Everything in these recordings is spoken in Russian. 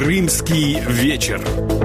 Крымский вечер.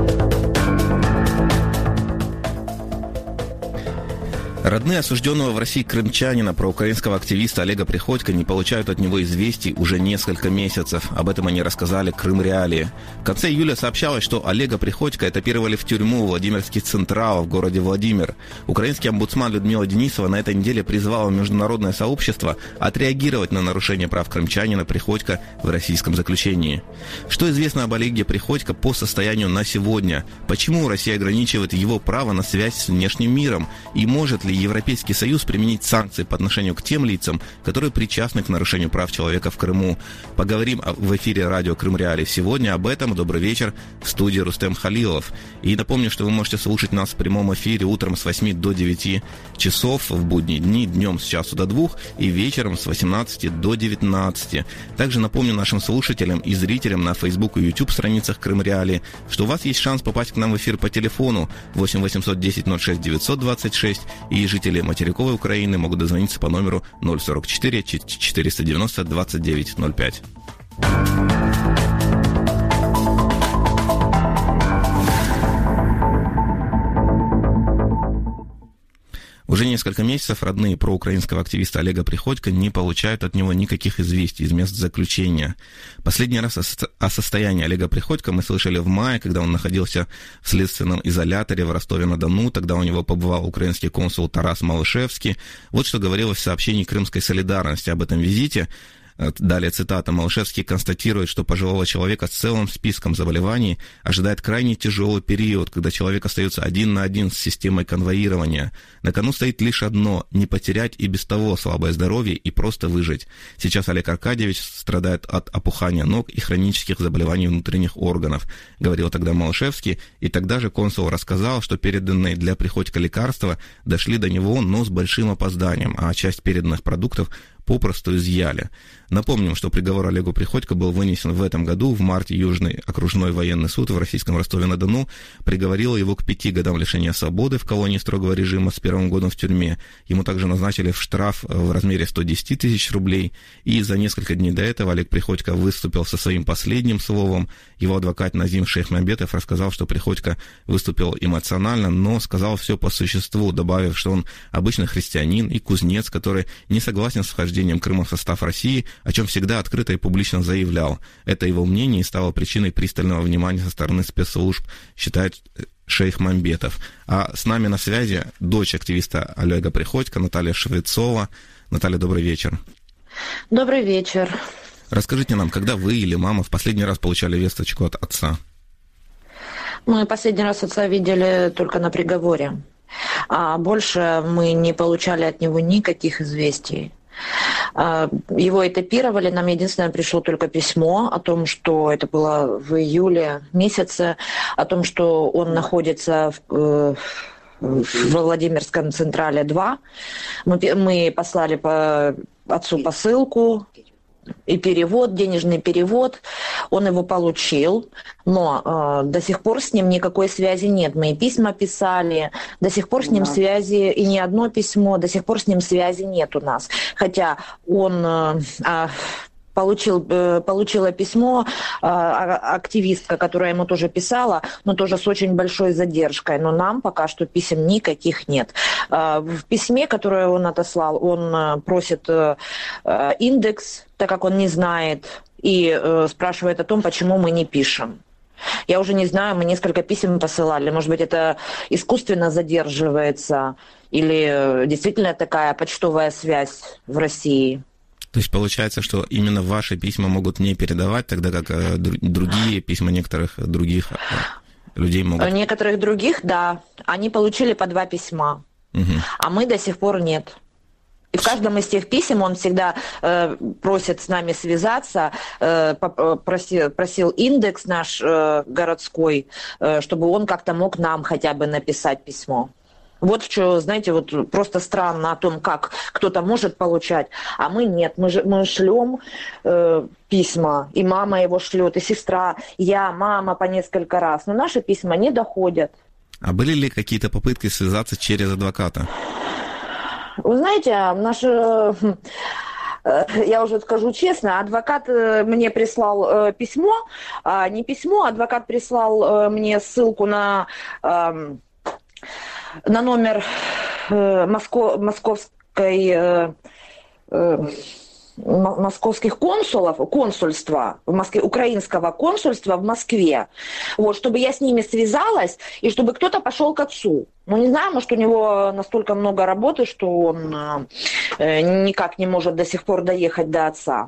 Родные осужденного в России крымчанина, проукраинского активиста Олега Приходько, не получают от него известий уже несколько месяцев. Об этом они рассказали Крым Реалии. В конце июля сообщалось, что Олега Приходько этапировали в тюрьму Владимирский Централ в городе Владимир. Украинский омбудсман Людмила Денисова на этой неделе призвала международное сообщество отреагировать на нарушение прав крымчанина Приходько в российском заключении. Что известно об Олеге Приходько по состоянию на сегодня? Почему Россия ограничивает его право на связь с внешним миром? И может ли Европейский Союз применить санкции по отношению к тем лицам, которые причастны к нарушению прав человека в Крыму? Поговорим в эфире радио Крым Реалии сегодня об этом. Добрый вечер. В студии Рустем Халилов. И напомню, что вы можете слушать нас в прямом эфире утром с 8 до 9 часов в будние дни, днем с часу до 2 и вечером с 18 до 19. Также напомню нашим слушателям и зрителям на Facebook и YouTube страницах Крым Реалии, что у вас есть шанс попасть к нам в эфир по телефону 8 810 06 926, и жители материковой Украины могут дозвониться по номеру 044 490 2905. Уже несколько месяцев родные проукраинского активиста Олега Приходько не получают от него никаких известий из мест заключения. Последний раз о состоянии Олега Приходько мы слышали в мае, когда он находился в следственном изоляторе в Ростове-на-Дону. Тогда у него побывал украинский консул Тарас Малышевский. Вот что говорилось в сообщении Крымской солидарности об этом визите. Далее цитата. Малышевский констатирует, что пожилого человека с целым списком заболеваний ожидает крайне тяжелый период, когда человек остается один на один с системой конвоирования. На кону стоит лишь одно – не потерять и без того слабое здоровье и просто выжить. Сейчас Олег Аркадьевич страдает от опухания ног и хронических заболеваний внутренних органов, говорил тогда Малышевский. И тогда же консул рассказал, что переданные для Приходько лекарства дошли до него, но с большим опозданием, а часть переданных продуктов попросту изъяли. Напомним, что приговор Олегу Приходько был вынесен в этом году. В марте Южный окружной военный суд в российском Ростове-на-Дону приговорил его к 5 годам лишения свободы в колонии строгого режима с 1 годом в тюрьме. Ему также назначили штраф в размере 110 тысяч рублей. И за несколько дней до этого Олег Приходько выступил со своим последним словом. Его адвокат Назим Шейхмамбетов рассказал, что Приходько выступил эмоционально, но сказал все по существу, добавив, что он обычный христианин и кузнец, который не согласен с вхождением Крыма в состав России, о чем всегда открыто и публично заявлял. Это его мнение и стало причиной пристального внимания со стороны спецслужб, считает Шейхмамбетов. А с нами на связи дочь активиста Олега Приходько Наталья Швецова. Наталья, добрый вечер. Добрый вечер. Расскажите нам, когда вы или мама в последний раз получали весточку от отца? Мы последний раз отца видели только на приговоре. А больше мы не получали от него никаких известий. Его этапировали, нам единственное пришло только письмо о том, что это было в июле месяце, о том, что он находится в Владимирском Централе 2. Мы послали по отцу посылку и перевод, денежный перевод. Он его получил, но до сих пор с ним никакой связи нет. Мы и письма писали, до сих пор с ним связи, и ни одно письмо, до сих пор с ним связи нет у нас. Хотя он получила письмо активистка, которая ему тоже писала, но тоже с очень большой задержкой. Но нам пока что писем никаких нет. В письме, которое он отослал, он просит индекс, так как он не знает, и спрашивает о том, почему мы не пишем. Я уже не знаю, мы несколько писем посылали. Может быть, это искусственно задерживается, или действительно такая почтовая связь в России. То есть получается, что именно ваши письма могут не передавать, тогда как другие письма некоторых других людей могут... Некоторых других, да. Они получили по 2 письма, а мы до сих пор нет. И в каждом из тех писем он всегда просит с нами связаться, просил индекс наш городской, чтобы он как-то мог нам хотя бы написать письмо. Вот что, знаете, вот просто странно о том, как кто-то может получать, а мы нет. Мы шлем письма, и мама его шлет, и сестра, я, мама по несколько раз. Но наши письма не доходят. А были ли какие-то попытки связаться через адвоката? Вы знаете, я уже скажу честно, адвокат мне прислал письмо, не письмо, адвокат прислал мне ссылку на номер московских консульства в Москве, украинского консульства в Москве, вот, чтобы я с ними связалась и чтобы кто-то пошел к отцу. Ну, не знаю, может, у него настолько много работы, что он никак не может до сих пор доехать до отца.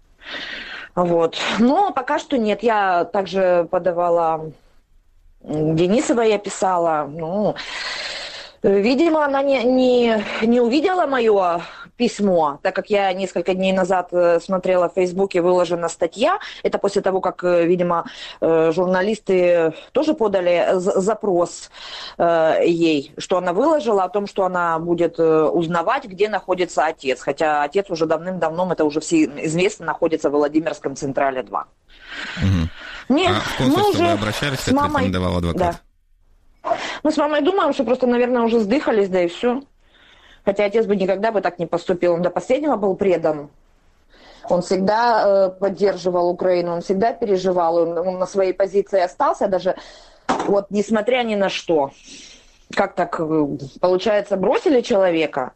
Вот. Но пока что нет. Я также подавала Денисовой, я писала. Ну, видимо, она не увидела мое письмо, так как я несколько дней назад смотрела в Фейсбуке, выложена статья. Это после того, как, видимо, журналисты тоже подали запрос ей, что она выложила о том, что она будет узнавать, где находится отец. Хотя отец уже давным-давно, это уже все известно, находится в Владимирском Централе 2. Угу. Нет, в консульство вы обращались, как рекомендовал адвокат? Да. Мы с мамой думаем, что просто, наверное, уже сдыхались, да и все. Хотя отец бы никогда бы так не поступил. Он до последнего был предан. Он всегда поддерживал Украину, он всегда переживал. Он на своей позиции остался, даже вот несмотря ни на что. Как так получается, бросили человека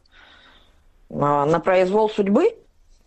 на произвол судьбы?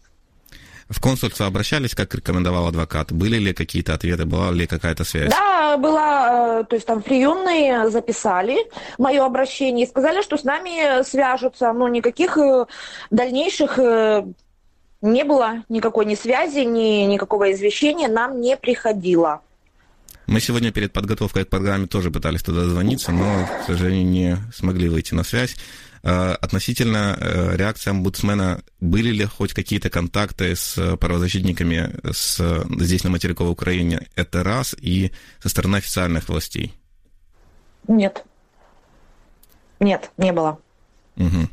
В консульство обращались, как рекомендовал адвокат? Были ли какие-то ответы, была ли какая-то связь? Да, была, то есть там приемные записали мое обращение и сказали, что с нами свяжутся, но никаких дальнейших не было, никакой ни связи, никакого извещения нам не приходило. Мы сегодня перед подготовкой к программе тоже пытались туда дозвониться, но, к сожалению, не смогли выйти на связь. Относительно реакции омбудсмена, были ли хоть какие-то контакты с правозащитниками здесь, на материковой Украине? Это раз, и со стороны официальных властей? Нет. Нет, не было. Угу.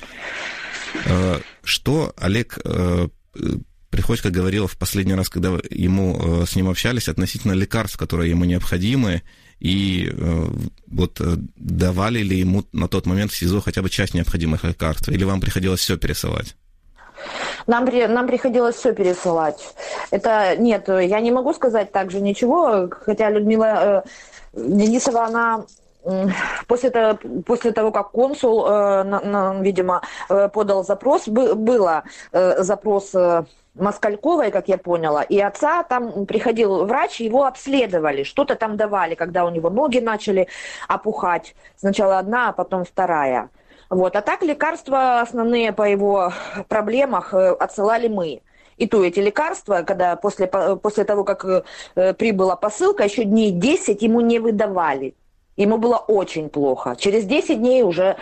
Что Олег Приходько говорил в последний раз, когда с ним общались, относительно лекарств, которые ему необходимы, и вот давали ли ему на тот момент в СИЗО хотя бы часть необходимых лекарств, или вам приходилось все пересылать? Нам приходилось все пересылать. Нет, я не могу сказать также ничего, хотя Людмила Денисова, она после того, как консул, видимо, подал запрос, был запрос Москальковой, как я поняла, и отца, там приходил врач, его обследовали, что-то там давали, когда у него ноги начали опухать. Сначала одна, а потом вторая. Вот. А так лекарства основные по его проблемах отсылали мы. И то эти лекарства, когда после того, как прибыла посылка, еще дней 10 ему не выдавали. Ему было очень плохо. Через 10 дней уже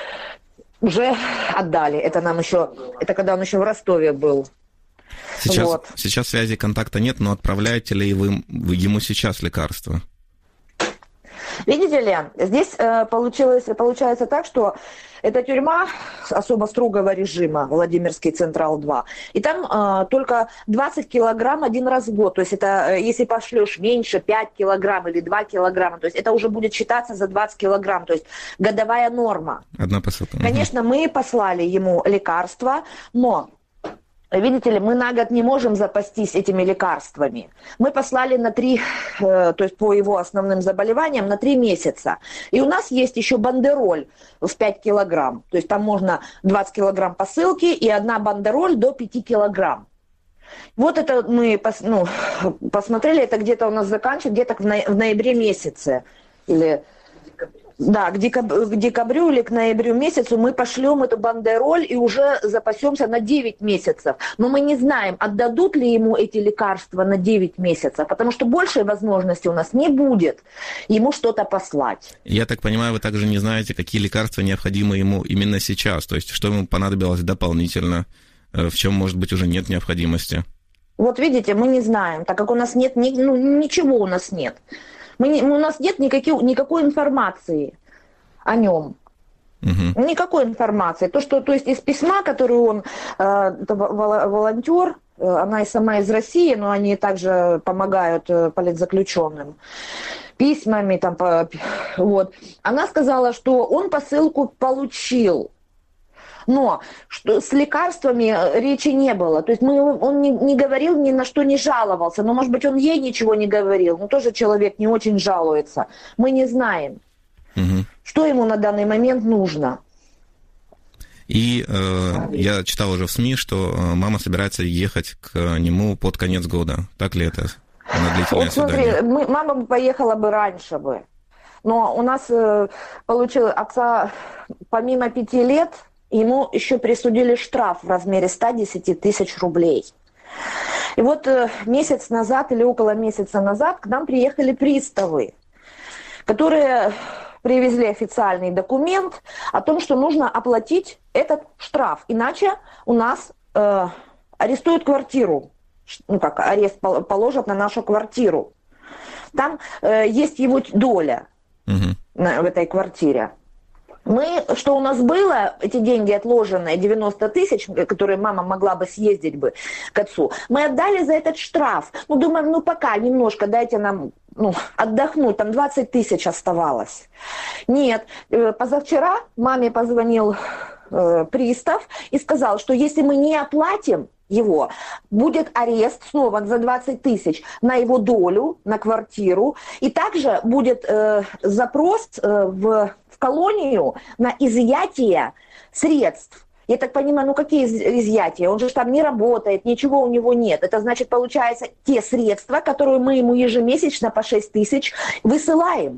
отдали. Это когда он еще в Ростове был. Сейчас связи, контакта нет, но отправляете ли вы ему сейчас лекарства? Видите ли, здесь получается так, что это тюрьма особо строгого режима, Владимирский Централ 2, и там только 20 килограмм один раз в год, то есть это если пошлешь меньше 5 килограмм или 2 килограмма, то есть это уже будет считаться за 20 килограмм, то есть годовая норма. Одна посылка. Конечно, мы послали ему лекарства, но... Видите ли, мы на год не можем запастись этими лекарствами. Мы послали на 3, то есть по его основным заболеваниям, на 3 месяца. И у нас есть еще бандероль в 5 килограмм. То есть там можно 20 килограмм посылки и одна бандероль до 5 килограмм. Вот это мы посмотрели, это где-то у нас заканчивается, где-то в ноябре месяце. Да, к декабрю или к ноябрю месяцу мы пошлем эту бандероль и уже запасемся на 9 месяцев. Но мы не знаем, отдадут ли ему эти лекарства на 9 месяцев, потому что большей возможности у нас не будет ему что-то послать. Я так понимаю, вы также не знаете, какие лекарства необходимы ему именно сейчас, то есть что ему понадобилось дополнительно, в чем, может быть, уже нет необходимости. Вот видите, мы не знаем, так как у нас нет, ничего у нас нет. У нас нет никакой информации о нем. Угу. Никакой информации. То есть из письма, которое он, это волонтер, она и сама из России, но они также помогают политзаключенным письмами. Вот. Она сказала, что он посылку получил. Но с лекарствами речи не было. То есть он не говорил, ни на что не жаловался. Но, может быть, он ей ничего не говорил. Но тоже человек не очень жалуется. Мы не знаем, что ему на данный момент нужно. И я читал уже в СМИ, что мама собирается ехать к нему под конец года. Так ли это? На длительное свидание? Смотри, мама бы поехала бы раньше бы. Но у нас получилось, отца помимо 5 лет, ему еще присудили штраф в размере 110 тысяч рублей. И вот месяц назад или около месяца назад к нам приехали приставы, которые привезли официальный документ о том, что нужно оплатить этот штраф. Иначе у нас арестуют квартиру. Ну как, арест положат на нашу квартиру. Там есть его доля в этой квартире. Что у нас было, эти деньги отложенные, 90 тысяч, которые мама могла бы съездить бы к отцу, мы отдали за этот штраф. Ну, думаем, пока немножко дайте нам отдохнуть, там 20 тысяч оставалось. Нет, позавчера маме позвонил пристав и сказал, что если мы не оплатим его, будет арест снова за 20 тысяч на его долю, на квартиру, и также будет запрос в колонию на изъятие средств. Я так понимаю, какие изъятия? Он же там не работает, ничего у него нет. Это значит, получается, те средства, которые мы ему ежемесячно по 6 тысяч высылаем.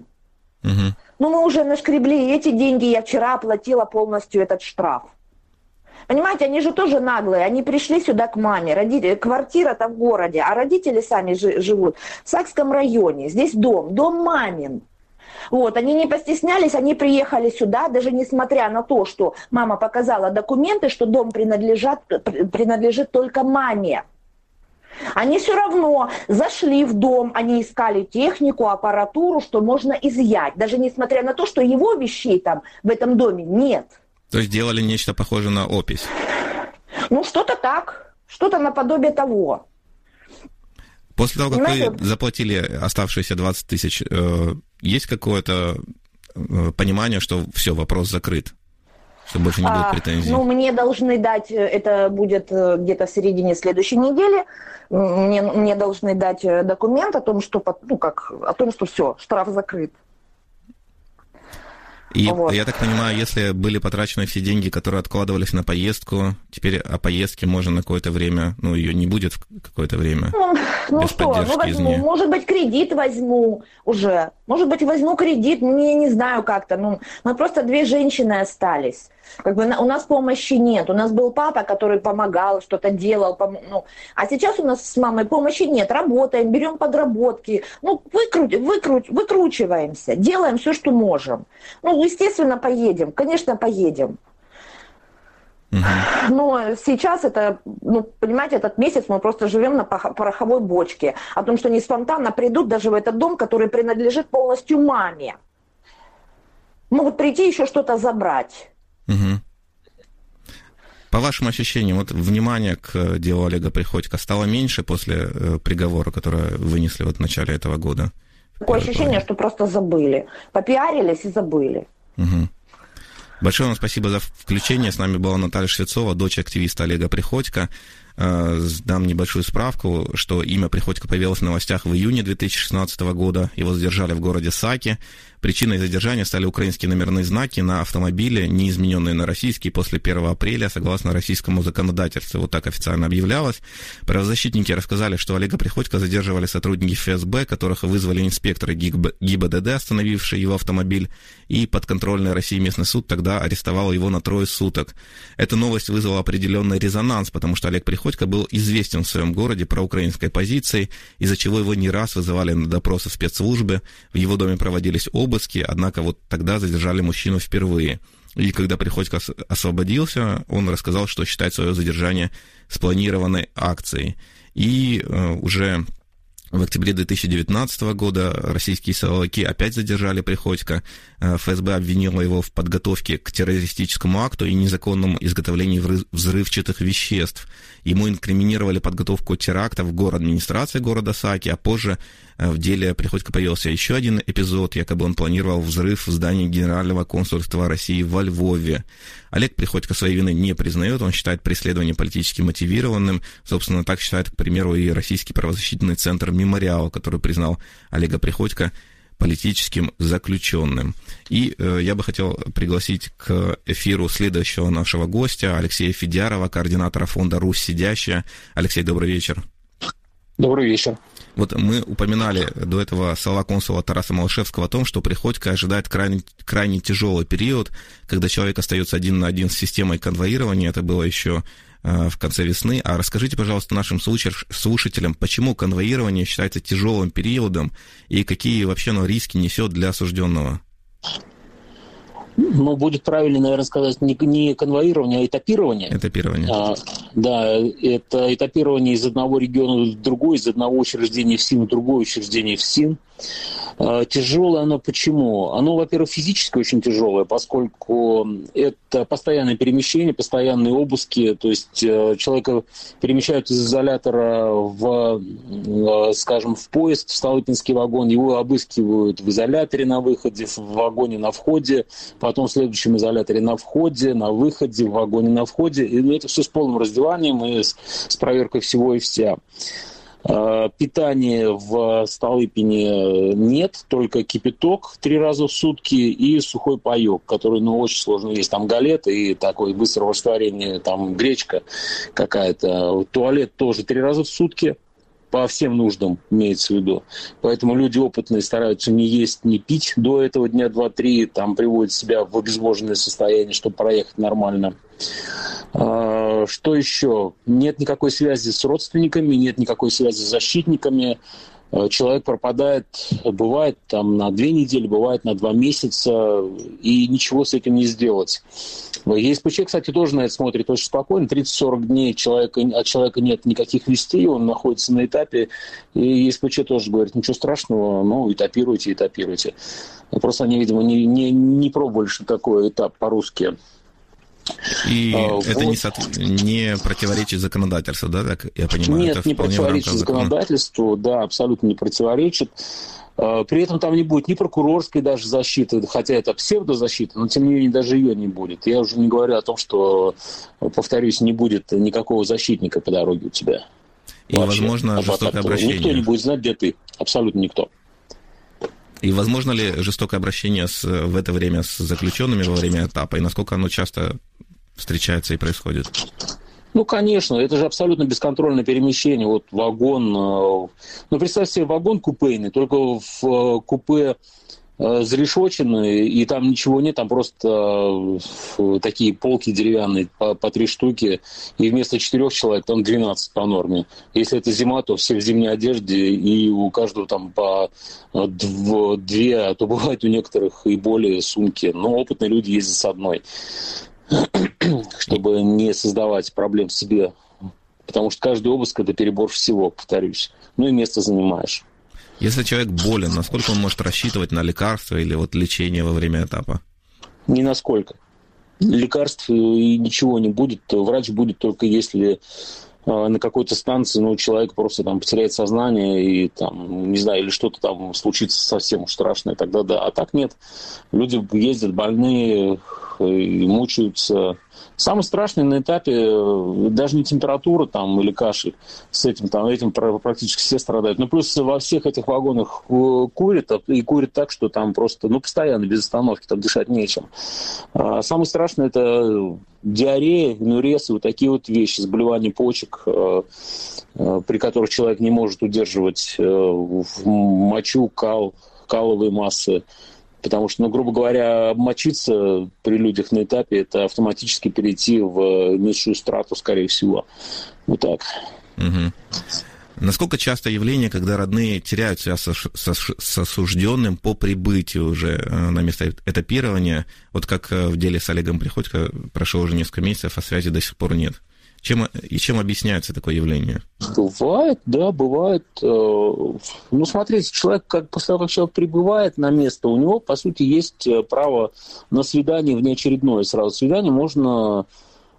Мы уже нашкребли эти деньги, я вчера оплатила полностью этот штраф. Понимаете, они же тоже наглые, они пришли сюда к маме, квартира-то в городе, а родители сами живут в Сакском районе, здесь дом мамин. Вот, они не постеснялись, они приехали сюда, даже несмотря на то, что мама показала документы, что дом принадлежит только маме. Они все равно зашли в дом, они искали технику, аппаратуру, что можно изъять, даже несмотря на то, что его вещей там в этом доме нет. То есть делали нечто похожее на опись? Что-то так, что-то наподобие того. После того, как вы заплатили оставшиеся 20 тысяч, есть какое-то понимание, что все, вопрос закрыт? Что больше не будет претензий? Мне должны дать, это будет где-то в середине следующей недели, мне должны дать документ о том, что, все, штраф закрыт. И я так понимаю, если были потрачены все деньги, которые откладывались на поездку, теперь о поездке можно на какое-то время, ее не будет в какое-то время. Возьму, может быть, кредит возьму уже. Может быть, возьму кредит, я не знаю как-то. Мы просто 2 женщины остались. У нас помощи нет. У нас был папа, который помогал, что-то делал. А сейчас у нас с мамой помощи нет. Работаем, берем подработки. Выкручиваемся. Делаем все, что можем. Естественно, поедем. Конечно, поедем. Но сейчас это, понимаете, этот месяц мы просто живем на пороховой бочке. О том, что они спонтанно придут даже в этот дом, который принадлежит полностью маме. Могут прийти еще что-то забрать. По вашим ощущениям, внимание к делу Олега Приходько стало меньше после приговора, который вынесли в начале этого года? Такое ощущение, что просто забыли. Попиарились и забыли. Большое вам спасибо за включение. С нами была Наталья Швецова, дочь активиста Олега Приходько. Дам небольшую справку, что имя Приходько появилось в новостях в июне 2016 года. Его задержали в городе Саки. Причиной задержания стали украинские номерные знаки на автомобиле, не измененные на российские после 1 апреля, согласно российскому законодательству. Вот так официально объявлялось. Правозащитники рассказали, что Олега Приходько задерживали сотрудники ФСБ, которых вызвали инспекторы ГИБДД, остановившие его автомобиль, и подконтрольный России местный суд тогда арестовал его на 3 суток. Эта новость вызвала определенный резонанс, потому что Олег Приходько был известен в своем городе проукраинской позицией, из-за чего его не раз вызывали на допросы в спецслужбы, в его доме проводились обыски, однако тогда задержали мужчину впервые. И когда Приходько освободился, он рассказал, что считает свое задержание спланированной акцией. И уже в октябре 2019 года российские силовики опять задержали Приходько. ФСБ обвинило его в подготовке к террористическому акту и незаконном изготовлении взрывчатых веществ. Ему инкриминировали подготовку теракта в администрации города Саки, а позже в деле Приходько появился еще один эпизод, якобы он планировал взрыв в здании Генерального консульства России во Львове. Олег Приходько своей вины не признает, он считает преследование политически мотивированным. Собственно, так считает, к примеру, и Российский правозащитный центр «Мемориал», который признал Олега Приходько политическим заключенным. И я бы хотел пригласить к эфиру следующего нашего гостя, Алексея Федярова, координатора фонда «Русь сидящая». Алексей, добрый вечер. Добрый вечер. Вот мы упоминали до этого слова консула Тараса Малышевского о том, что Приходько ожидает крайне тяжелый период, когда человек остается один на один с системой конвоирования. Это было еще в конце весны. А расскажите, пожалуйста, нашим слушателям, почему конвоирование считается тяжелым периодом и какие вообще оно риски несет для осужденного? Ну, будет правильно, наверное, сказать не конвоирование, а этапирование. Этапирование. Да, это этапирование из одного региона в другой, из одного учреждения в СИН в другое учреждение в СИН. Тяжелое оно почему? Оно, во-первых, физически очень тяжелое, поскольку это постоянное перемещение, постоянные обыски, то есть человека перемещают из изолятора скажем, в поезд, в Столыпинский вагон, его обыскивают в изоляторе на выходе, в вагоне на входе, потом в следующем изоляторе на входе, на выходе, в вагоне на входе, и это все с полным раздеванием и с проверкой всего и вся. Питания в Столыпине нет, только кипяток 3 раза в сутки и сухой паёк, который, очень сложно есть. Там галеты и такое быстрое растворение, там гречка какая-то. Туалет тоже 3 раза в сутки. По всем нуждам, имеется в виду. Поэтому люди опытные стараются не есть, не пить до этого дня 2-3, там приводят себя в обезвоженное состояние, чтобы проехать нормально. Что еще? Нет никакой связи с родственниками, нет никакой связи с защитниками. Человек пропадает, бывает там на 2 недели, бывает на 2 месяца, и ничего с этим не сделать. ЕСПЧ, кстати, тоже на это смотрит очень спокойно. 30-40 дней от человека нет никаких вестей, он находится на этапе, и ЕСПЧ тоже говорит, ничего страшного, этапируйте. Просто они, видимо, не пробовали, что такое этап по-русски. И это не противоречит законодательству, да, так я понимаю? Нет, это не противоречит законодательству, да, абсолютно не противоречит. При этом там не будет ни прокурорской даже защиты, хотя это псевдозащита, но тем не менее даже ее не будет. Я уже не говорю о том, что, повторюсь, не будет никакого защитника по дороге у тебя. И, вообще, возможно, жестокое обращение. Никто не будет знать, где ты. Абсолютно никто. И возможно ли жестокое обращение в это время с заключенными во время этапа? И насколько оно часто встречается и происходит? Конечно, это же абсолютно бесконтрольное перемещение. Вот вагон, представьте себе вагон купейный, только в купе зарешоченные, и там ничего нет, там просто такие полки деревянные по 3 штуки, и вместо 4 человек там 12 по норме. Если это зима, то все в зимней одежде, и у каждого там по 2, а то бывает у некоторых и более сумки. Но опытные люди ездят с одной, чтобы не создавать проблем себе. Потому что каждый обыск – это перебор всего, повторюсь. И место занимаешь. Если человек болен, насколько он может рассчитывать на лекарства или лечение во время этапа? Ни насколько. Лекарств и ничего не будет. Врач будет только если на какой-то станции человек просто там потеряет сознание и там, не знаю, или что-то там случится совсем уж страшное, тогда да. А так нет. Люди ездят больные, и мучаются. Самое страшное на этапе даже не температура там или кашель. Этим практически все страдают. Плюс во всех этих вагонах курят, и курят так, что там просто постоянно, без остановки, там дышать нечем. Самое страшное – это диарея, энурез и такие вещи, заболевания почек, при которых человек не может удерживать мочу, каловые массы. Потому что, грубо говоря, обмочиться при людях на этапе – это автоматически перейти в низшую страту, скорее всего. Вот так. Угу. Насколько часто явление, когда родные теряют связь с осужденным по прибытию уже на место этапирования, вот как в деле с Олегом Приходько прошло уже несколько месяцев, а связи до сих пор нет? Чем объясняется такое явление? Бывает, да, бывает. Смотрите, после того, как человек прибывает на место, у него, по сути, есть право на свидание внеочередное. Сразу свидание можно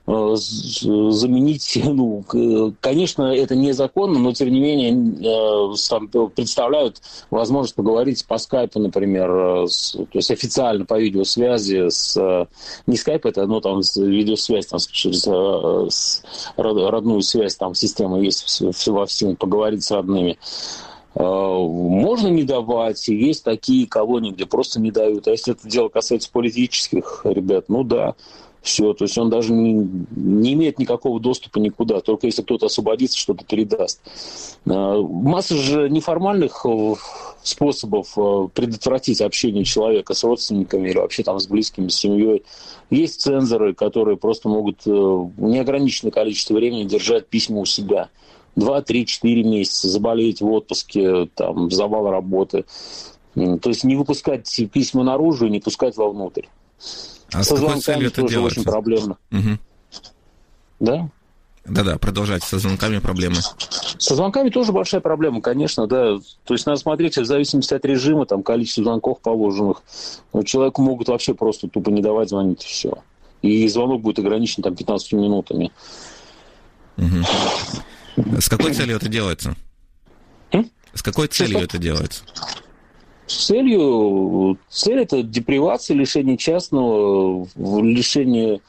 заменить, ну, конечно, это незаконно, но тем не менее представляют возможность поговорить по скайпу, например, то есть официально по видеосвязи не скайп, это, ну, там, видеосвязь, там, через родную связь, там, система есть во всем, поговорить с родными. Можно не давать, и есть такие колонии, где просто не дают. А если это дело касается политических ребят, ну да, все. То есть он даже не имеет никакого доступа никуда, только если кто-то освободится, что-то передаст. Масса же неформальных способов предотвратить общение человека с родственниками или вообще там с близкими, с семьей. Есть цензоры, которые просто могут неограниченное количество времени держать письма у себя. 2, 3, 4 месяца, заболеть в отпуске, там, завал работы. То есть не выпускать письма наружу и не пускать вовнутрь. А с какой целью это делается? Очень проблемно. Угу. Да? Да-да, продолжайте. Со звонками проблемы. Со звонками тоже большая проблема, конечно, да. То есть надо смотреть в зависимости от режима, там, количество звонков положенных. Человеку могут вообще просто тупо не давать звонить, и все. И звонок будет ограничен там 15 минутами. Угу. С какой целью это делается? С какой целью это делается? Цель это депривация, лишение частного, лишение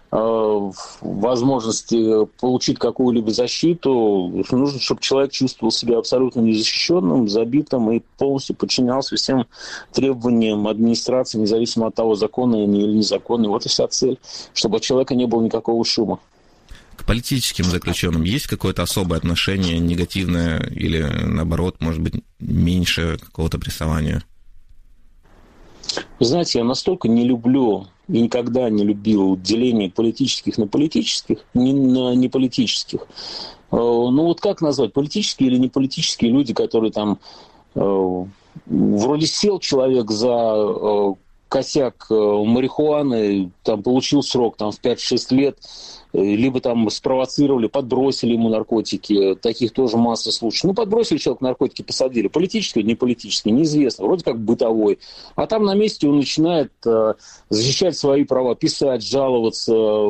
возможности получить какую-либо защиту. Нужно, чтобы человек чувствовал себя абсолютно незащищенным, забитым и полностью подчинялся всем требованиям администрации, независимо от того, законные они или незаконные. Вот и вся цель, чтобы от человека не было никакого шума. К политическим заключенным есть какое-то особое отношение, негативное или, наоборот, может быть, меньше какого-то прессования? Вы знаете, я настолько не люблю и никогда не любил деление политических на политических, на неполитических. Ну вот как назвать? Политические или неполитические люди, которые там вроде сел человек за косяк марихуаны, там получил срок там, в 5-6 лет, либо там спровоцировали, подбросили ему наркотики, таких тоже масса случаев. Ну, подбросили человека наркотики, посадили. Политический, не политический, неизвестно, вроде как бытовой. А там на месте он начинает защищать свои права, писать, жаловаться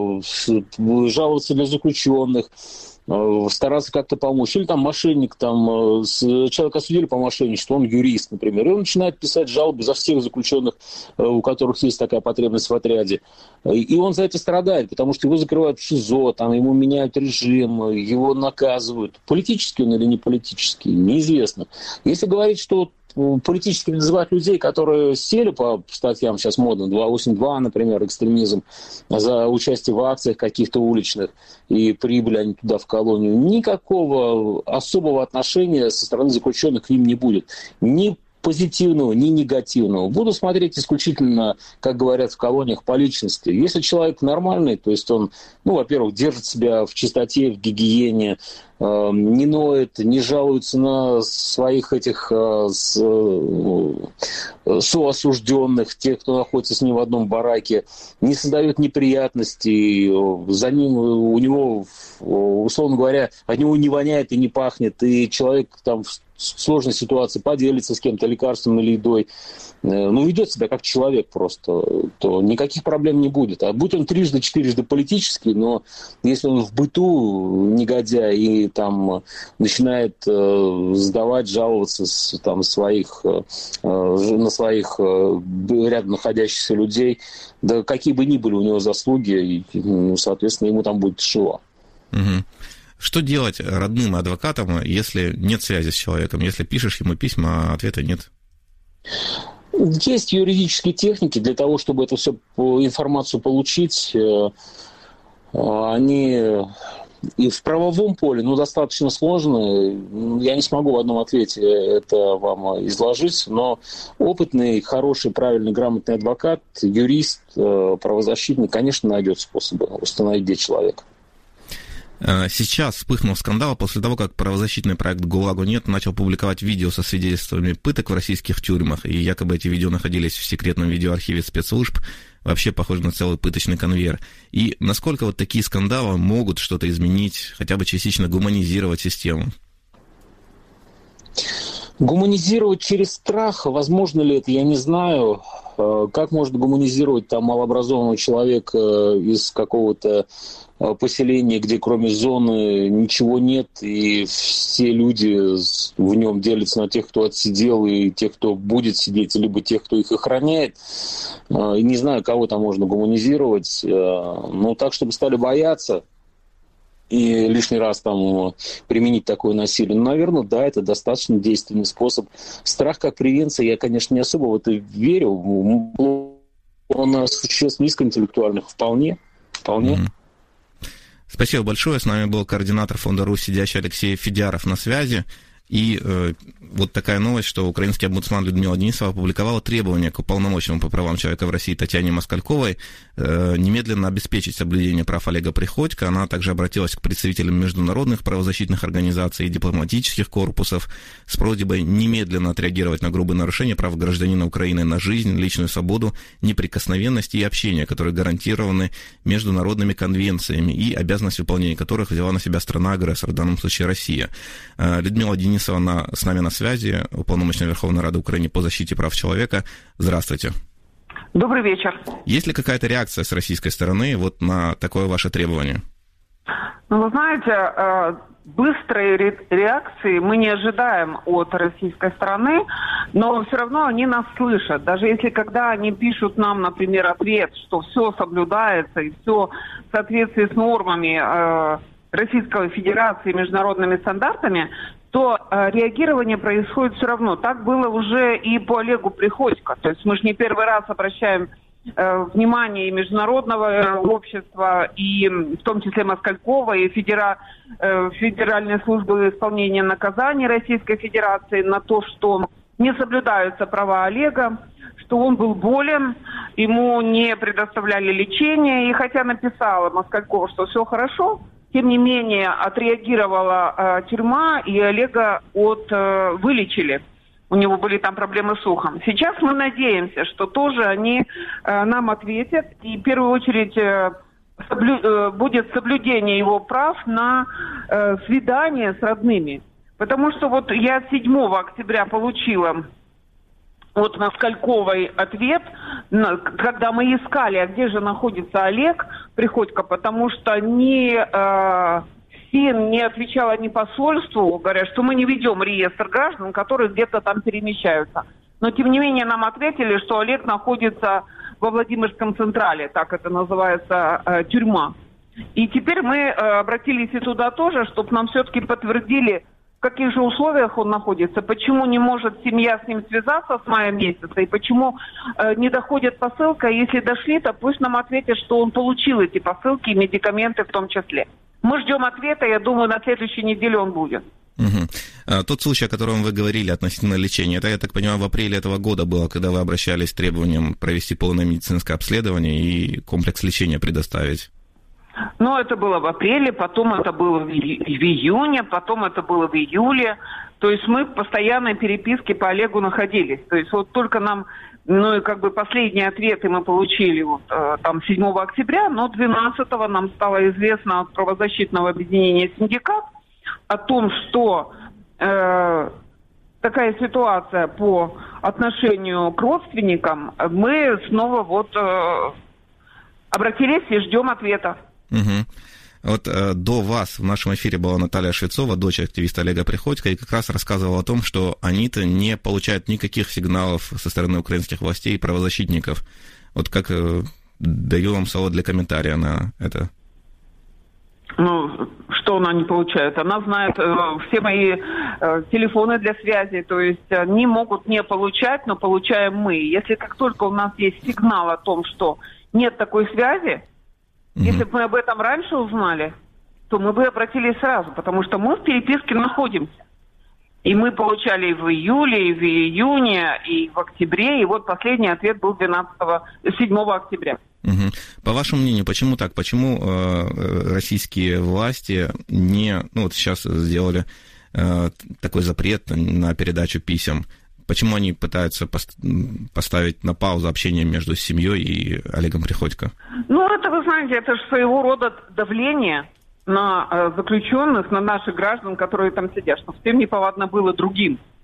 на заключенных, стараться как-то помочь. Или там мошенник, там, человека осудили по мошенничеству, он юрист, например, и он начинает писать жалобы за всех заключенных, у которых есть такая потребность в отряде. И он за это страдает, потому что его закрывают в СИЗО, там, ему меняют режим, его наказывают. Политический он или не политический, неизвестно. Если говорить, что политически называть людей, которые сели по статьям, сейчас модно, 282, например, экстремизм, за участие в акциях каких-то уличных, и прибыли они туда в колонию, никакого особого отношения со стороны заключенных к ним не будет. Ни позитивного, ни негативного. Буду смотреть исключительно, как говорят в колониях, по личности. Если человек нормальный, то есть он, ну, во-первых, держит себя в чистоте, в гигиене, не ноет, не жалуется на своих этих соосужденных, тех, кто находится с ним в одном бараке, не создает неприятностей, за ним, у него, условно говоря, от него не воняет и не пахнет, и человек там в сложной ситуации поделится с кем-то лекарством или едой, ну, ведет себя как человек просто, то никаких проблем не будет. А будь он трижды-четырежды политический, но если он в быту негодяй и там начинает сдавать, жаловаться на своих рядом находящихся людей, да какие бы ни были у него заслуги, ну, соответственно, ему там будет тяжело. Угу. Что делать родным адвокатам, если нет связи с человеком? Если пишешь ему письма, а ответа нет? Есть юридические техники для того, чтобы эту всю информацию получить. Они и в правовом поле, ну, достаточно сложные. Я не смогу в одном ответе это вам изложить, но опытный, хороший, правильный, грамотный адвокат, юрист, правозащитник, конечно, найдет способы установить, где человек. Сейчас вспыхнул скандал после того, как правозащитный проект «ГУЛАГу нет» начал публиковать видео со свидетельствами пыток в российских тюрьмах, и якобы эти видео находились в секретном видеоархиве спецслужб, вообще похоже на целый пыточный конвейер. И насколько вот такие скандалы могут что-то изменить, хотя бы частично гуманизировать систему? Гуманизировать через страх, возможно ли это, я не знаю. Как можно гуманизировать там малообразованного человека из какого-то поселения, где кроме зоны ничего нет, и все люди в нем делятся на тех, кто отсидел, и тех, кто будет сидеть, либо тех, кто их охраняет. И не знаю, кого там можно гуманизировать, но так, чтобы стали бояться и лишний раз там применить такое насилие. Ну, наверное, да, это достаточно действенный способ. Страх как превенция, я, конечно, не особо в это верю. У нас существ низкоинтеллектуальных вполне. Спасибо большое. С нами был координатор фонда «Русь сидящий» Алексей Федяров на связи. И вот такая новость, что украинский омбудсман Людмила Денисова опубликовала требования к уполномоченному по правам человека в России Татьяне Москальковой немедленно обеспечить соблюдение прав Олега Приходько. Она также обратилась к представителям международных правозащитных организаций и дипломатических корпусов с просьбой немедленно отреагировать на грубые нарушения прав гражданина Украины на жизнь, личную свободу, неприкосновенность и общение, которые гарантированы международными конвенциями и обязанность выполнения которых взяла на себя страна-агрессор, в данном случае Россия. Людмила Денисова с нами на связи, уполномоченная Верховной Рады Украины по защите прав человека. Здравствуйте. Добрый вечер. Есть ли какая-то реакция с российской стороны вот на такое ваше требование? Ну, вы знаете, быстрой реакции мы не ожидаем от российской стороны, но все равно они нас слышат. Даже если когда они пишут нам, например, ответ, что все соблюдается и все в соответствии с нормами Российской Федерации и международными стандартами, то реагирование происходит все равно. Так было уже и по Олегу Приходько. То есть мы же не первый раз обращаем внимание и международного общества, и в том числе Москалькова, и Федеральной службы исполнения наказаний Российской Федерации на то, что не соблюдаются права Олега, что он был болен, ему не предоставляли лечение. И хотя написала Москалькова, что все хорошо, тем не менее, отреагировала тюрьма, и Олега вылечили. У него были там проблемы с ухом. Сейчас мы надеемся, что тоже они нам ответят. И в первую очередь будет соблюдение его прав на свидание с родными. Потому что вот я 7 октября получила от Москальковой ответ, когда мы искали, а где же находится Олег Приходько, потому что ни СИН не отвечала ни посольству, говорят, что мы не ведем реестр граждан, которые где-то там перемещаются. Но, тем не менее, нам ответили, что Олег находится во Владимирском Централе, так это называется, тюрьма. И теперь мы обратились и туда тоже, чтобы нам все-таки подтвердили, в каких же условиях он находится, почему не может семья с ним связаться с мая месяца, и почему не доходит посылка, если дошли, то пусть нам ответят, что он получил эти посылки и медикаменты в том числе. Мы ждем ответа, я думаю, на следующей неделе он будет. Угу. Тот случай, о котором вы говорили относительно лечения, это, я так понимаю, в апреле этого года было, когда вы обращались с требованием провести полное медицинское обследование и комплекс лечения предоставить. Ну, это было в апреле, потом это было в июне, потом это было в июле. То есть мы в постоянной переписке по Олегу находились. То есть вот только нам, ну и как бы последние ответы мы получили вот, там 7 октября, но 12-го нам стало известно от правозащитного объединения «Синдикат» о том, что такая ситуация по отношению к родственникам. Мы снова вот обратились и ждем ответа. Угу. Вот до вас в нашем эфире была Наталья Швецова, дочь активиста Олега Приходько, и как раз рассказывала о том, что они-то не получают никаких сигналов со стороны украинских властей и правозащитников. Вот как даю вам слово для комментария на это. Ну, что она не получает? Она знает все мои телефоны для связи, то есть они могут не получать, но получаем мы. Если как только у нас есть сигнал о том, что нет такой связи, если бы мы об этом раньше узнали, то мы бы обратились сразу, потому что мы в переписке находимся. И мы получали и в июле, и в июне, и в октябре, и вот последний ответ был 7 октября. Угу. По вашему мнению, почему так? Почему российские власти не, ну вот сейчас сделали такой запрет на передачу писем? Почему они пытаются поставить на паузу общение между семьей и Олегом Приходько? Ну, это, вы знаете, это же своего рода давление на заключенных, на наших граждан, которые там сидят, чтобы всем неповадно было другим.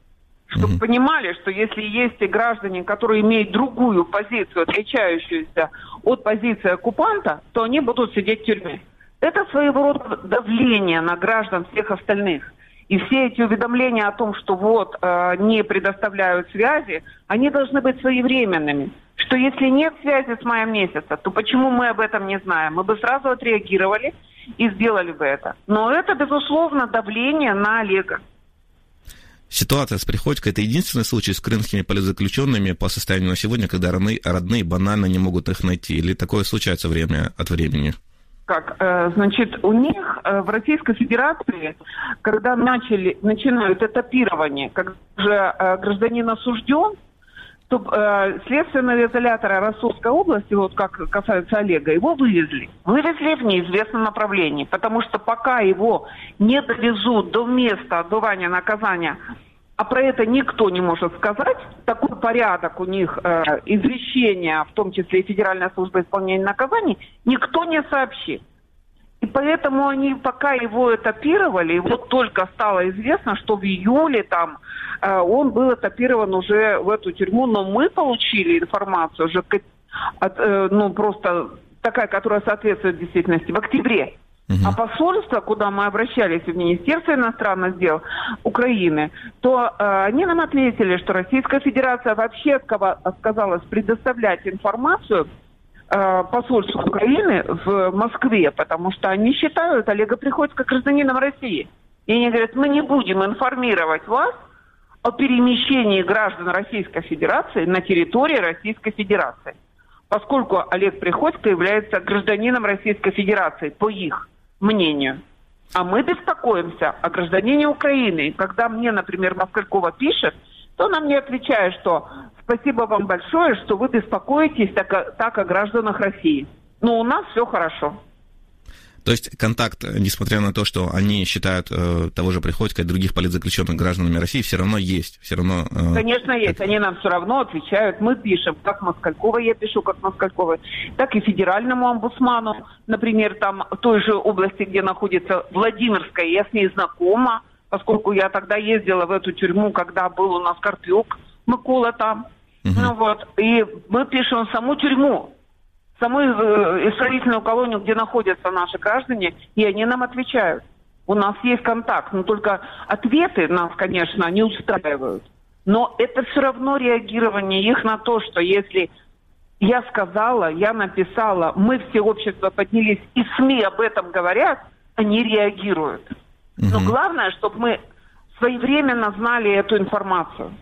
Чтобы понимали, что если есть и граждане, которые имеют другую позицию, отличающуюся от позиции оккупанта, то они будут сидеть в тюрьме. Это своего рода давление на граждан всех остальных. И все эти уведомления о том, что вот не предоставляют связи, они должны быть своевременными. Что если нет связи с мая месяца, то почему мы об этом не знаем? Мы бы сразу отреагировали и сделали бы это. Но это, безусловно, давление на Олега. Ситуация с Приходько – это единственный случай с крымскими политзаключенными по состоянию на сегодня, когда родные банально не могут их найти? Или такое случается время от времени? Значит, у них в Российской Федерации, когда начинают этапирование, когда же гражданин осужден, то следственного изолятора Ростовской области, вот как касается Олега, его вывезли. Вывезли в неизвестном направлении, потому что пока его не довезут до места отбывания наказания, а про это никто не может сказать, такой порядок у них извещения, в том числе и Федеральная служба исполнения наказаний, никто не сообщит. И поэтому они пока его этапировали, и вот только стало известно, что в июле там он был этапирован уже в эту тюрьму, но мы получили информацию уже просто такая, которая соответствует действительности, в октябре. А посольство, куда мы обращались, в Министерство иностранных дел Украины, то они нам ответили, что Российская Федерация вообще отказалась предоставлять информацию посольству Украины в Москве, потому что они считают Олега Приходько гражданином России. И они говорят, мы не будем информировать вас о перемещении граждан Российской Федерации на территории Российской Федерации, поскольку Олег Приходько является гражданином Российской Федерации, по их мнению. А мы беспокоимся о гражданине Украины. И когда мне, например, Москалькова пишет, то она мне отвечает, что спасибо вам большое, что вы беспокоитесь так о гражданах России. Но у нас все хорошо. То есть контакт, несмотря на то, что они считают того же Приходько и других политзаключенных гражданами России, все равно есть. Все равно, конечно, есть. Они нам все равно отвечают. Мы пишем, как Москалькова, я пишу, как Москалькова, так и федеральному омбудсману, например, там в той же области, где находится Владимирская, я с ней знакома, поскольку я тогда ездила в эту тюрьму, когда был у нас Карпюк, Микола там. И мы пишем саму тюрьму, саму исправительную колонию, где находятся наши граждане, и они нам отвечают. У нас есть контакт, но только ответы нас, конечно, не устраивают. Но это все равно реагирование их на то, что если я сказала, я написала, мы все общество поднялись, и СМИ об этом говорят, они реагируют. Но главное, чтобы мы своевременно знали эту информацию.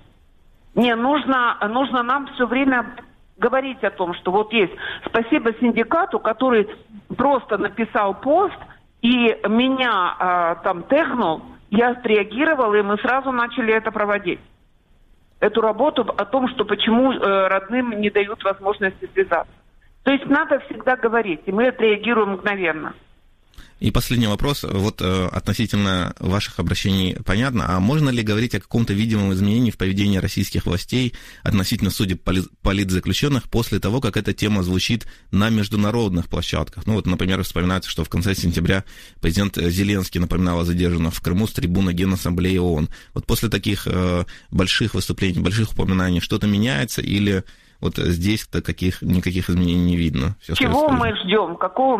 Нужно нам все время говорить о том, что вот есть. Спасибо синдикату, который просто написал пост и меня там тегнул, я отреагировала, и мы сразу начали это проводить. Эту работу о том, что почему родным не дают возможности связаться. То есть надо всегда говорить, и мы отреагируем мгновенно. И последний вопрос, вот относительно ваших обращений понятно, а можно ли говорить о каком-то видимом изменении в поведении российских властей относительно судеб политзаключенных после того, как эта тема звучит на международных площадках? Ну вот, например, вспоминается, что в конце сентября президент Зеленский напоминал о задержанных в Крыму с трибуны Генассамблеи ООН. Вот после таких больших выступлений, больших упоминаний что-то меняется или... Вот здесь-то никаких изменений не видно. Чего мы ждем?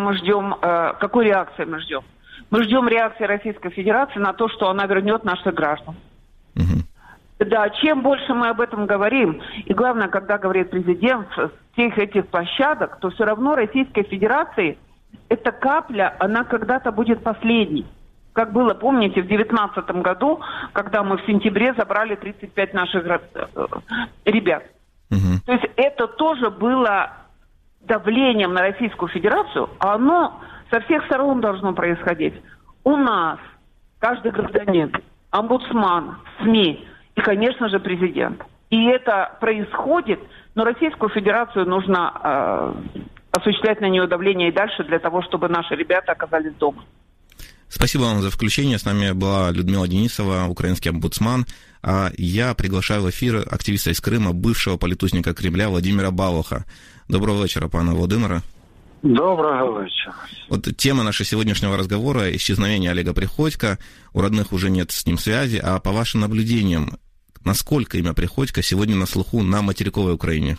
Какой реакции мы ждем? Мы ждем реакции Российской Федерации на то, что она вернет наших граждан. Да, чем больше мы об этом говорим, и главное, когда говорит президент с всех этих площадок, то все равно Российской Федерации эта капля, она когда-то будет последней. Как было, помните, в 2019 году, когда мы в сентябре забрали 35 наших ребят. То есть это тоже было давлением на Российскую Федерацию, а оно со всех сторон должно происходить. У нас каждый гражданин, омбудсман, СМИ и, конечно же, президент. И это происходит, но Российскую Федерацию нужно осуществлять на нее давление и дальше для того, чтобы наши ребята оказались дома. Спасибо вам за включение. С нами была Людмила Денисова, украинский омбудсман. А я приглашаю в эфир активиста из Крыма, бывшего политузника Кремля Владимира Балуха. Доброго вечера, пане Володимире. Доброго вечера. Вот тема нашего сегодняшнего разговора — исчезновение Олега Приходько. У родных уже нет с ним связи. А по вашим наблюдениям, Насколько имя Приходько сегодня на слуху на материковій Україні?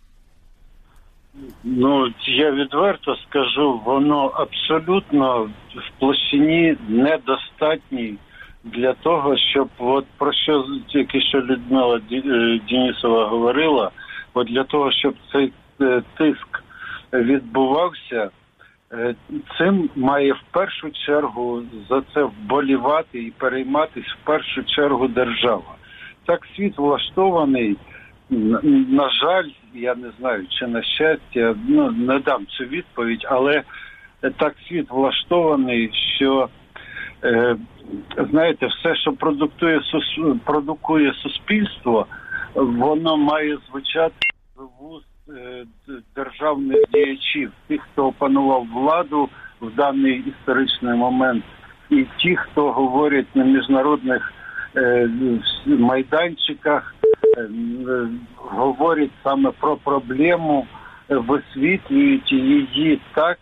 Ну, я відверто скажу, воно абсолютно в площині недостатній для того, щоб, от про що тільки що Людмила Денисова говорила, от для того, щоб цей тиск відбувався, цим має в першу чергу за це вболівати і перейматись в першу чергу держава. Так світ влаштований, на жаль, я не знаю, чи на щастя, не дам цю відповідь, але так світ влаштований, що, знаєте, все, що продукує суспільство, воно має звучати з вуст державних діячів, тих, хто опанував владу в даний історичний момент, і ті, хто говорять на міжнародних майданчиках, говорять саме про проблему, висвітлюють її так,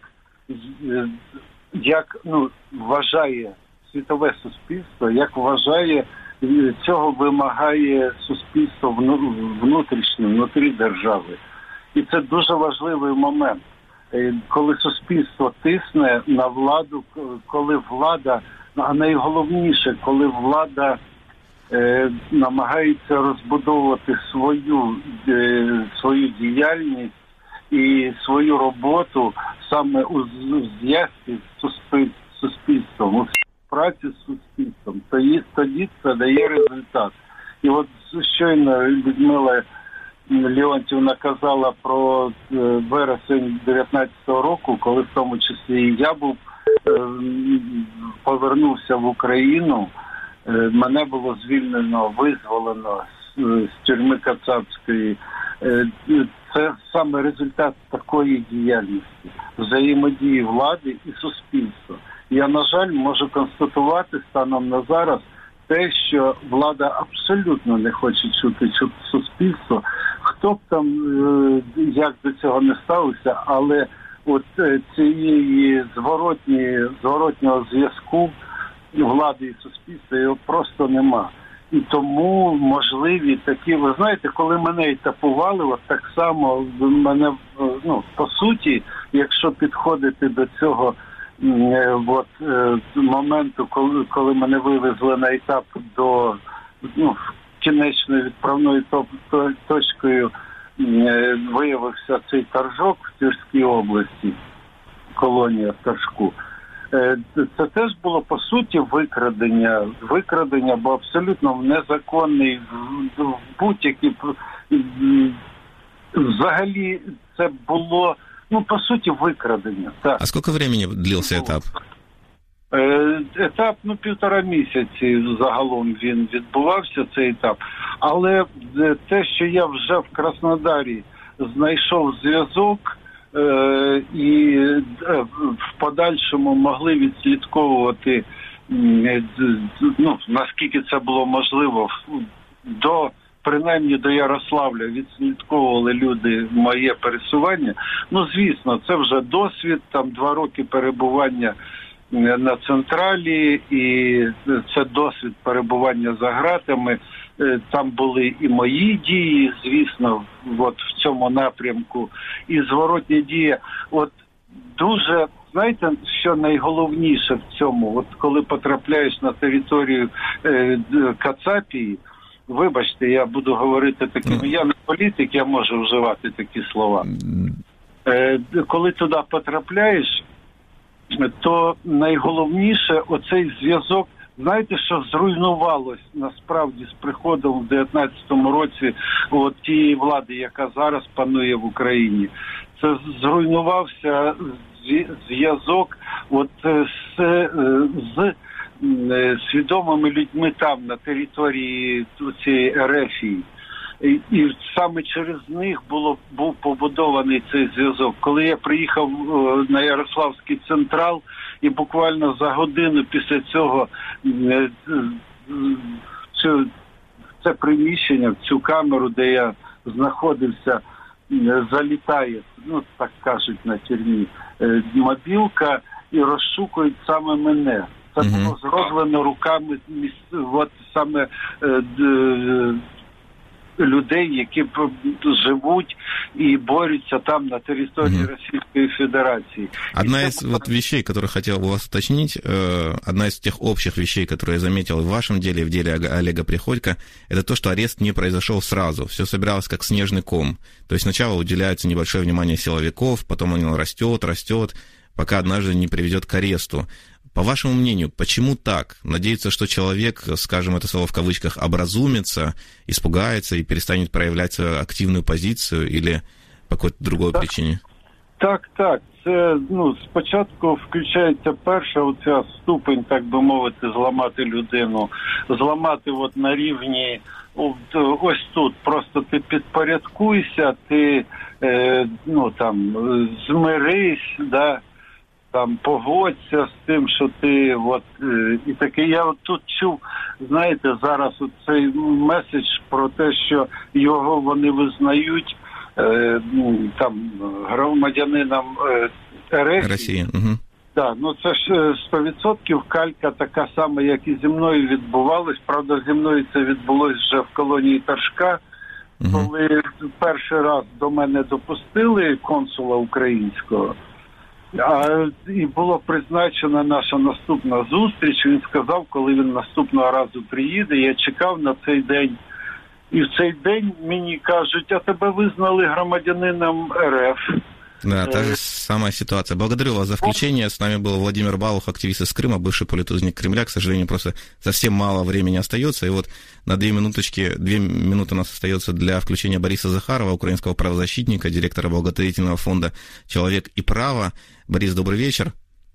як вважає світове суспільство, як вважає, цього вимагає суспільство внутрішнє, внутрі держави. І це дуже важливий момент, коли суспільство тисне на владу, коли влада, а найголовніше, коли влада намагається розбудовувати свою діяльність і свою роботу саме у зв'язку з суспільством, у праці з суспільством, тоді це дає результат. І от щойно Людмила Леонтівна казала про вересень 19-го року, коли в тому числі і я повернувся в Україну. Мене було звільнено, визволено з тюрми Кацапської. Це саме результат такої діяльності, взаємодії влади і суспільства. Я, на жаль, можу констатувати станом на зараз те, що влада абсолютно не хоче чути суспільство. Хто б там, як до цього не ставився, але от цієї зворотнього зв'язку влади і суспільства його просто нема. І тому можливі такі, ви знаєте, коли мене етапували, от так само мене, по суті, якщо підходити до цього моменту, коли мене вивезли на етап до кінечної відправною точкою, виявився цей Торжок в Тверській області, колонія в Торжку. Це теж було, по суті, викрадення, бо абсолютно незаконний, будь-який, взагалі це було, по суті, викрадення. Так. А скільки времени длился етап? Етап, 1,5 місяці загалом він відбувався, цей етап. Але те, що я вже в Краснодарі знайшов зв'язок, і в подальшому могли відслідковувати, наскільки це було можливо, принаймні до Ярославля відслідковували люди моє пересування. Звісно, це вже досвід, там 2 роки перебування на централі, і це досвід перебування за ґратами. Там були і мої дії, звісно, в цьому напрямку, і зворотні дії. Дуже, знаєте, що найголовніше в цьому, коли потрапляєш на територію Кацапії, вибачте, я буду говорити таким, я не політик, я можу вживати такі слова. Коли туди потрапляєш, то найголовніше оцей зв'язок, знаєте, що зруйнувалось насправді з приходом в 19-му році тієї влади, яка зараз панує в Україні. Це зруйнувався зв'язок з свідомими людьми там, на території цієї Ерефії. І саме через них був побудований цей зв'язок. Коли я приїхав на Ярославський централ, і буквально за годину після цього це приміщення, в цю камеру, де я знаходився, залітає, так кажуть на тюрмі, мобілка і розшукують саме мене. це було зроблено руками от саме людей, які живуть и борются там на территории Российской Федерации. Одна из вещей, которую хотел бы вас уточнить, одна из тех общих вещей, которые я заметил в вашем деле, в деле Олега Приходько, это то, что арест не произошел сразу. Все собиралось как снежный ком. То есть сначала уделяется небольшое внимание силовиков, потом он растет, пока однажды не приведет к аресту. По вашему мнению, почему так? Надеяться, что человек, скажем это слово в кавычках, образумится, испугается и перестанет проявлять свою активную позицию, или по какой-то другой причині? Так. Це, спочатку включається перша оця ступень, так би мовити, зламати людину. Зламати от на рівні, ось тут, просто ти підпорядкуйся, ти, змирись, да, там, погодься з тим, що ти, і таке, я тут чув, знаєте, зараз цей меседж про те, що його вони визнають, там, громадянином Росії. Так, це ж 100% калька така сама, як і зі мною відбувалась. Правда, зі мною це відбулось вже в колонії Торжка, коли перший раз до мене допустили консула українського. І була призначена наша наступна зустріч. Він сказав, коли він наступного разу приїде, я чекав на цей день. І в цей день мені кажуть, а тебе визнали громадянином РФ. Да, та же самая ситуация. Благодарю вас за включение. С нами был Владимир Балух, активист из Крыма, бывший политузник Кремля. К сожалению, просто совсем мало времени остается. И вот на 2 минуты у нас остается для включения Бориса Захарова, украинского правозащитника, директора благотворительного фонда «Человек и право». Борис, добрый вечер.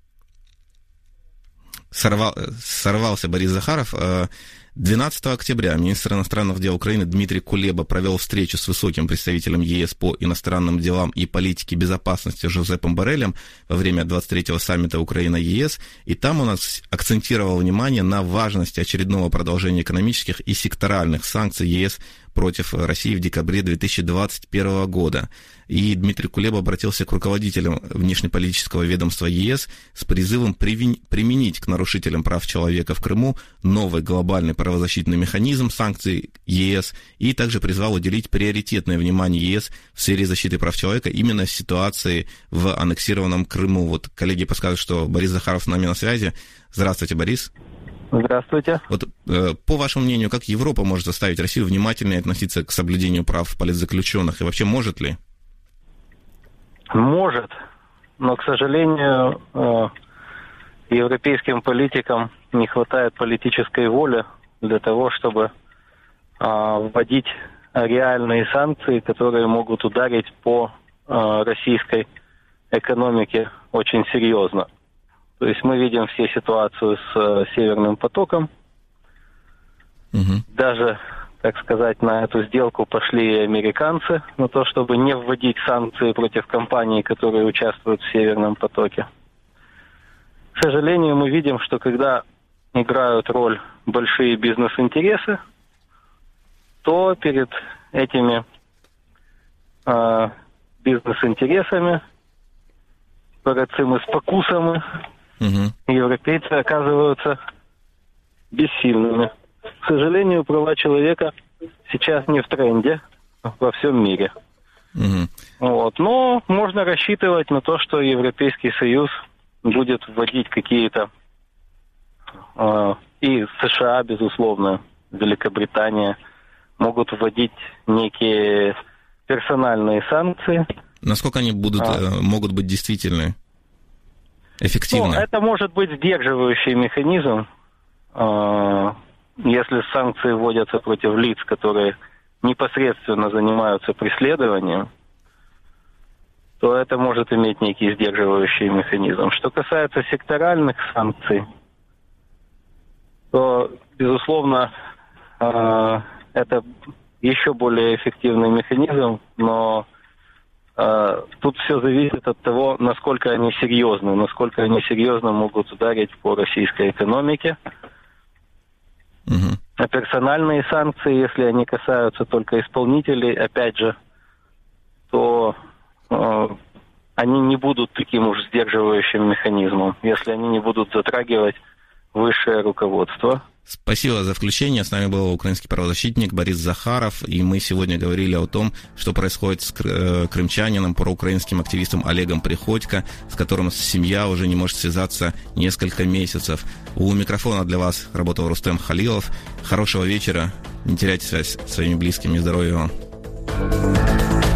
Сорвался Борис Захаров. 12 октября министр иностранных дел Украины Дмитрий Кулеба провел встречу с высоким представителем ЕС по иностранным делам и политике безопасности Жозепом Борреллем во время 23-го саммита Украина-ЕС, и там он акцентировал внимание на важности очередного продолжения экономических и секторальных санкций ЕС против России в декабре 2021 года. И Дмитрий Кулеба обратился к руководителям внешнеполитического ведомства ЕС с призывом применить к нарушителям прав человека в Крыму новый глобальный правозащитный механизм санкций ЕС, и также призвал уделить приоритетное внимание ЕС в сфере защиты прав человека именно ситуации в аннексированном Крыму. Вот коллеги подсказывают, что Борис Захаров с нами на связи. Здравствуйте, Борис. Здравствуйте. Вот по вашему мнению, как Европа может заставить Россию внимательнее относиться к соблюдению прав политзаключенных, и вообще может ли? Может, но, к сожалению, европейским политикам не хватает политической воли для того, чтобы вводить реальные санкции, которые могут ударить по российской экономике очень серьезно. То есть мы видим все ситуацию с Северным потоком. Даже, так сказать, на эту сделку пошли и американцы, на то, чтобы не вводить санкции против компаний, которые участвуют в Северном потоке. К сожалению, мы видим, что когда играют роль большие бизнес-интересы, то перед этими бизнес-интересами, перед цими спокусами, европейцы оказываются бессильными. К сожалению, права человека сейчас не в тренде во всем мире. Но можно рассчитывать на то, что Европейский Союз будет вводить какие-то, и США, безусловно, Великобритания, могут вводить некие персональные санкции. Насколько они могут быть действительны? Эффективно? Это может быть сдерживающий механизм, если санкции вводятся против лиц, которые непосредственно занимаются преследованием, то это может иметь некий сдерживающий механизм. Что касается секторальных санкций, то, безусловно, это еще более эффективный механизм, но тут все зависит от того, насколько они серьезно могут ударить по российской экономике. А персональные санкции, если они касаются только исполнителей, опять же, то они не будут таким уж сдерживающим механизмом, если они не будут затрагивать высшее руководство. Спасибо за включение. С нами был украинский правозащитник Борис Захаров, и мы сегодня говорили о том, что происходит с крымчанином, проукраинским активистом Олегом Приходько, с которым семья уже не может связаться несколько месяцев. У микрофона для вас работал Рустем Халилов. Хорошего вечера, не теряйте связь с своими близкими, здоровья вам.